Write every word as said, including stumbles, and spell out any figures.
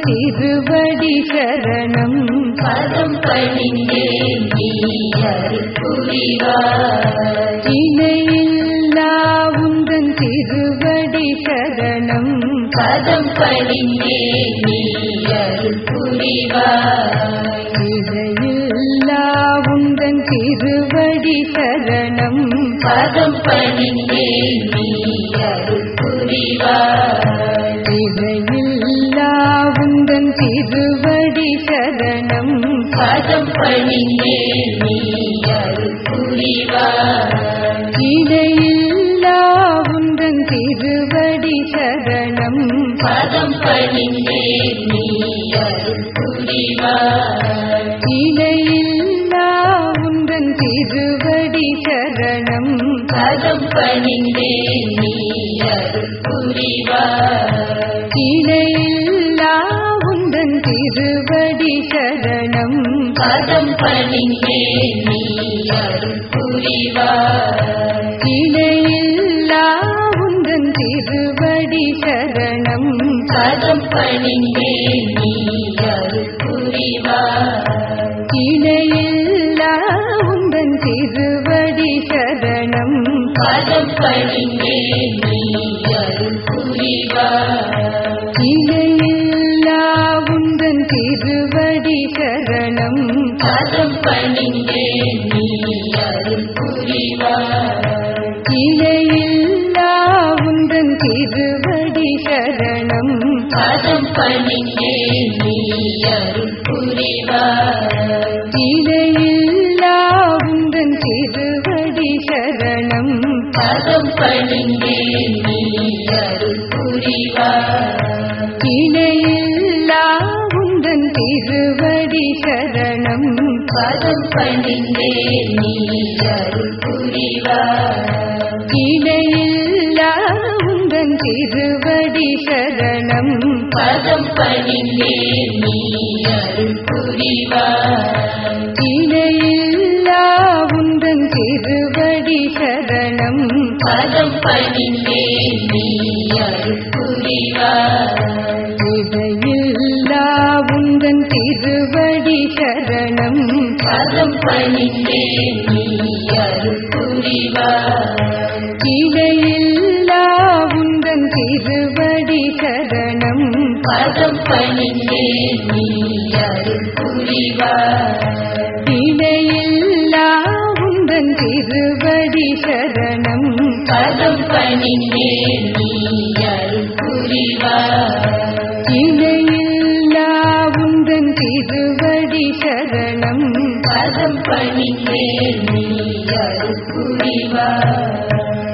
திருவடி சரணம் பதம் பணிந்தேன் நீ அருள் புரிவாய். இணையில்லா உந்தன் திருவடி சரணம் பதம் பணிந்தேன் நீ அருள் புரிவாய். இணையில்லா உந்தன் திருவடி சரணம் பதம் பணிந்தேன் நீ அருள் புரிவாய். இணையில்லா உந்தன் திருவடி சரணம் பதம் பணிந்தேன் நீ அருள் புரிவாய். இணையில்லா உந்தன் திருவடி சரணம் பதம் பணிந்தேன் நீ அருள் புரிவாய். இணையில்லா உந்தன் திருவடி சரணம் பதம் பணிந்தேன் நீ அருள் புரிவாய். இணையில்லா உந்தன் திருவடி சரணம் பதம் பணிந்தேன் நீ அருள் புரிவாய். இணையில்லா உந்தன் திருவடி சரணம் பதம் பணிந்தேன் நீ அருள் புரிவாய். இணையில்லா உந்தன் திருவடி சரணம் பதம் பணிந்தேன் நீ அருள் புரிவாய். இணையில்லா உந்தன் திருவடி சரணம் பதம் பணிந்தேன் நீ அருள் புரிவாய். இணையில்லா உந்தன் திருவடி சரணம் பதம் பணிந்தேன் நீ அருள் புரிவாய். இணையில்லா உந்தன் திருவடி சரணம் பதம் பணிந்தேன் நீ அருள் புரிவாய். இணையில்லா உந்தன் திருவடி சரணம் பதம் பணிந்தேன் நீ அருள் புரிவாய். இணையில்லா உந்தன் திருவடி சரணம் பதம் பணிந்தேன் நீ அருள் புரிவாய். இணையில்லா உந்தன் திருவடி சரணம் பதம் பணிந்தேன் நீ அருள் புரிவாய். இணையில்லா உந்தன் திருவடி சரணம் பதம் பணிந்தேன் நீ அருள் புரிவாய். இணையில்லா உந்தன் திருவடி சரணம் பதம் பணிந்தேன் நீ அருள் புரிவாய். இணையில்லா உந்தன் திருவடி சரணம் பதம் பணிந்தேன் நீ அருள் புரிவாய். இணையில்லா உந்தன் திருவடி சரணம் பதம் பணிந்தேன் நீ அருள் புரிவாய்.